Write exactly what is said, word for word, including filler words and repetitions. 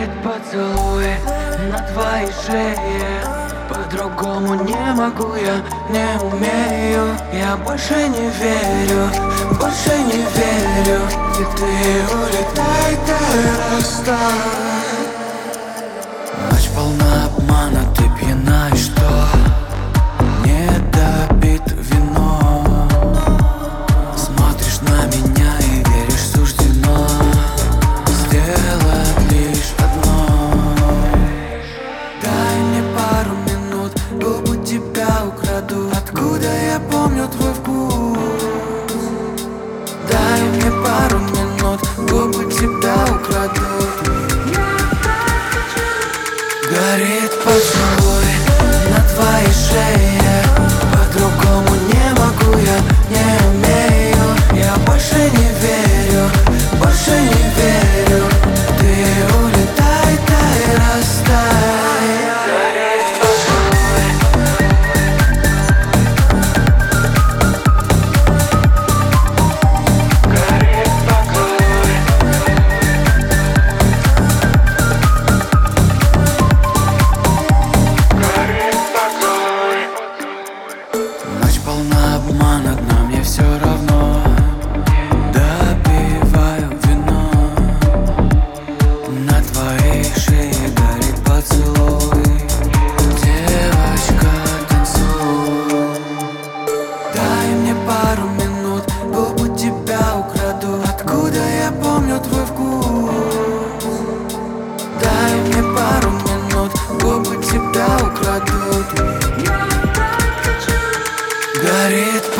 Горит поцелуй на твоей шее. По-другому не могу, я не умею. Я больше не верю, больше не верю. И ты улетай, ты расстань. Ночь полна обмана, ты пьяна, и что? Не допит вино. Смотришь на меня и веришь, суждено сделать лишь одно. Дай мне пару минут, губы тебя украду. Откуда я помню твой вкус? Дай мне пару минут, губы тебя украдут. Горит поцелуй на твоей шее. По-другому не могу, я не умею. Я больше не верю, больше не верю. Ты улетай, дай растай. Горит поцелуй. Горит поцелуй. Ночь полна обмана, но мне все равно. Допиваю вино. На твоей шее горит поцелуй. Девочка, танцуй. Дай мне пару минут, губы тебя украду. Откуда я помню твой вкус? Дай мне пару минут, губы тебя украдут. Горит